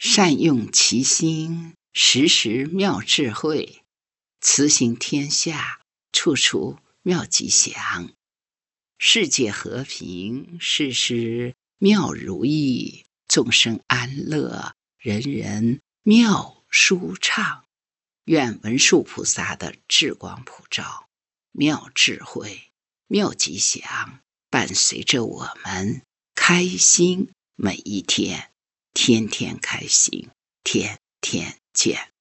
善用其心，时时妙智慧。慈行天下，处处妙吉祥。世界和平，事事妙如意。众生安乐，人人妙舒畅。愿文殊菩萨的智光普照，妙智慧、妙吉祥，伴随着我们开心每一天，天天开心，天天见。